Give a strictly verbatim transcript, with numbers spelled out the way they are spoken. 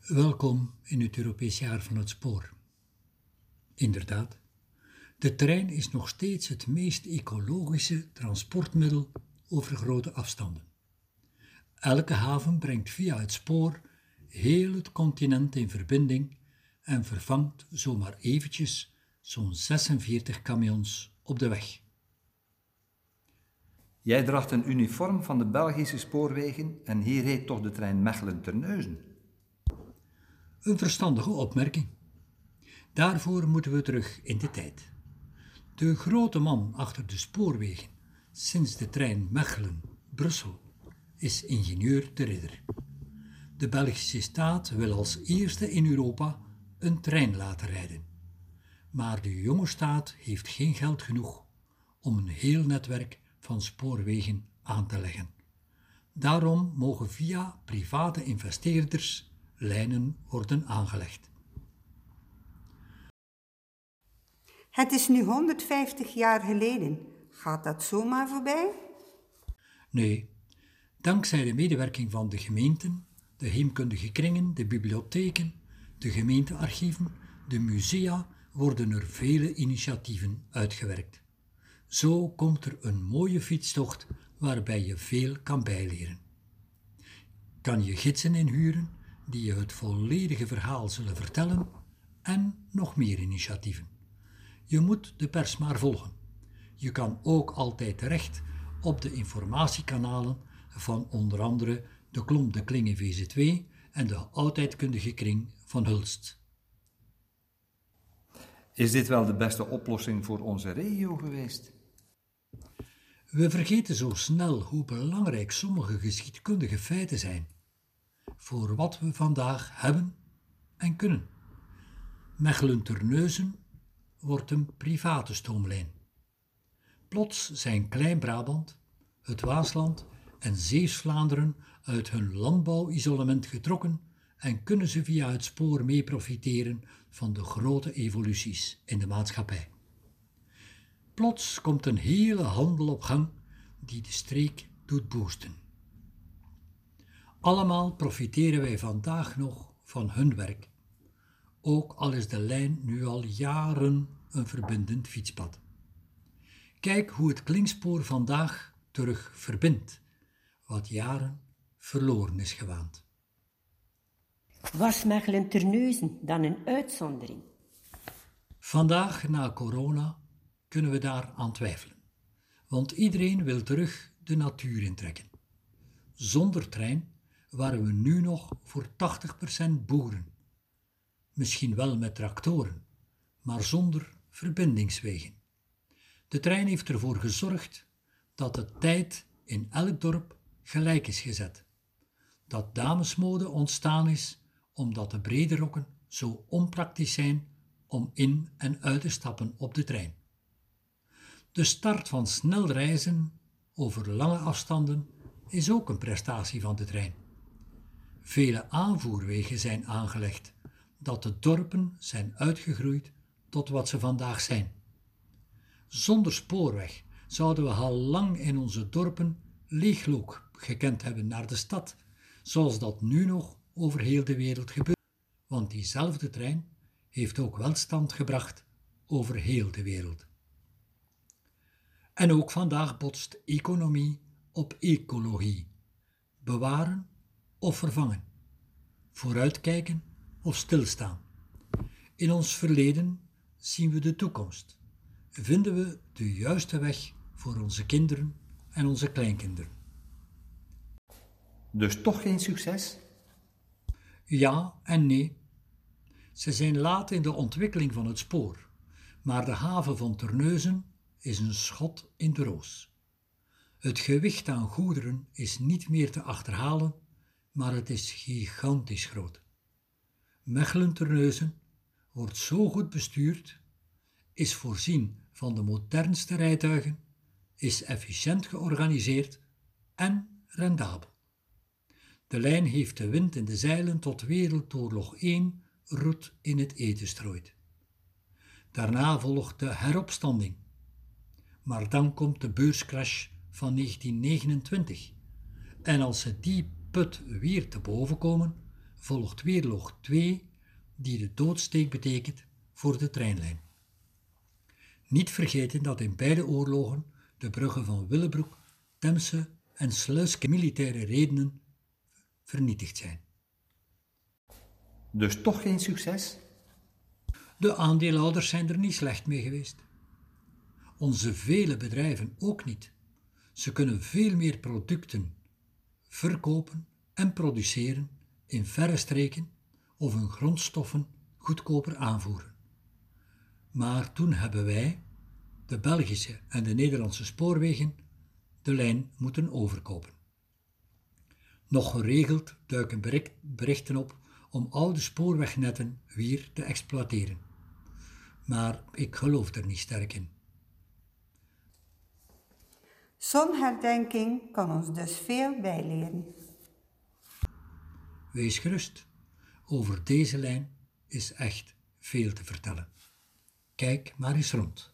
Welkom in het Europees jaar van het spoor. Inderdaad, de trein is nog steeds het meest ecologische transportmiddel over grote afstanden. Elke haven brengt via het spoor heel het continent in verbinding en vervangt zomaar eventjes zo'n zesenveertig camions op de weg. Jij draagt een uniform van de Belgische spoorwegen en hier reed toch de trein Mechelen-Terneuzen? Een verstandige opmerking. Daarvoor moeten we terug in de tijd. De grote man achter de spoorwegen sinds de trein Mechelen-Brussel is ingenieur de Ridder. De Belgische staat wil als eerste in Europa een trein laten rijden. Maar de jonge staat heeft geen geld genoeg om een heel netwerk van spoorwegen aan te leggen. Daarom mogen via private investeerders lijnen worden aangelegd. Het is nu honderdvijftig jaar geleden. Gaat dat zomaar voorbij? Nee, dankzij de medewerking van de gemeenten, de heemkundige kringen, de bibliotheken, de gemeentearchieven, de musea worden er vele initiatieven uitgewerkt. Zo komt er een mooie fietstocht waarbij je veel kan bijleren. Kan je gidsen inhuren die je het volledige verhaal zullen vertellen en nog meer initiatieven. Je moet de pers maar volgen. Je kan ook altijd terecht op de informatiekanalen van onder andere de Klomp de Klinge V Z W en de oudheidkundige kring van Hulst. Is dit wel de beste oplossing voor onze regio geweest? We vergeten zo snel hoe belangrijk sommige geschiedkundige feiten zijn voor wat we vandaag hebben en kunnen. Mechelen-Terneuzen wordt een private stoomlijn. Plots zijn Klein-Brabant, het Waasland en Zeeuws-Vlaanderen uit hun landbouwisolement getrokken en kunnen ze via het spoor mee profiteren van de grote evoluties in de maatschappij. Plots komt een hele handel op gang die de streek doet boosten. Allemaal profiteren wij vandaag nog van hun werk, ook al is de lijn nu al jaren een verbindend fietspad. Kijk hoe het klinkspoor vandaag terug verbindt, wat jaren verloren is gewaand. Was Mechelen-Terneuzen dan een uitzondering? Vandaag, na corona, kunnen we daar aan twijfelen, want iedereen wil terug de natuur intrekken. Zonder trein waren we nu nog voor tachtig procent boeren. Misschien wel met tractoren, maar zonder verbindingswegen. De trein heeft ervoor gezorgd dat de tijd in elk dorp gelijk is gezet. Dat damesmode ontstaan is omdat de brede rokken zo onpraktisch zijn om in en uit te stappen op de trein. De start van snel reizen over lange afstanden is ook een prestatie van de trein. Vele aanvoerwegen zijn aangelegd, dat de dorpen zijn uitgegroeid tot wat ze vandaag zijn. Zonder spoorweg zouden we al lang in onze dorpen leegloop gekend hebben naar de stad, zoals dat nu nog over heel de wereld gebeurt. Want diezelfde trein heeft ook welstand gebracht over heel de wereld. En ook vandaag botst economie op ecologie. Bewaren of vervangen. Vooruitkijken of stilstaan. In ons verleden zien we de toekomst. Vinden we de juiste weg voor onze kinderen en onze kleinkinderen. Dus toch geen succes? Ja en nee. Ze zijn laat in de ontwikkeling van het spoor, maar de haven van Terneuzen is een schot in de roos. Het gewicht aan goederen is niet meer te achterhalen, maar het is gigantisch groot. Mechelen-Terneuzen wordt zo goed bestuurd, is voorzien van de modernste rijtuigen, is efficiënt georganiseerd en rendabel. De lijn heeft de wind in de zeilen tot Wereldoorlog één roet in het eten strooit. Daarna volgt de heropstanding. Maar dan komt de beurscrash van negentien negenentwintig. En als ze die put weer te boven komen, volgt weerloog twee, die de doodsteek betekent voor de treinlijn. Niet vergeten dat in beide oorlogen de bruggen van Willebroek, Temse en Sluiske militaire redenen vernietigd zijn. Dus toch geen succes? De aandeelhouders zijn er niet slecht mee geweest. Onze vele bedrijven ook niet. Ze kunnen veel meer producten verkopen en produceren in verre streken of hun grondstoffen goedkoper aanvoeren. Maar toen hebben wij, de Belgische en de Nederlandse spoorwegen, de lijn moeten overkopen. Nog geregeld duiken berichten op om oude spoorwegnetten weer te exploiteren. Maar ik geloof er niet sterk in. Zo'n herdenking kan ons dus veel bijleren. Wees gerust, over deze lijn is echt veel te vertellen. Kijk maar eens rond.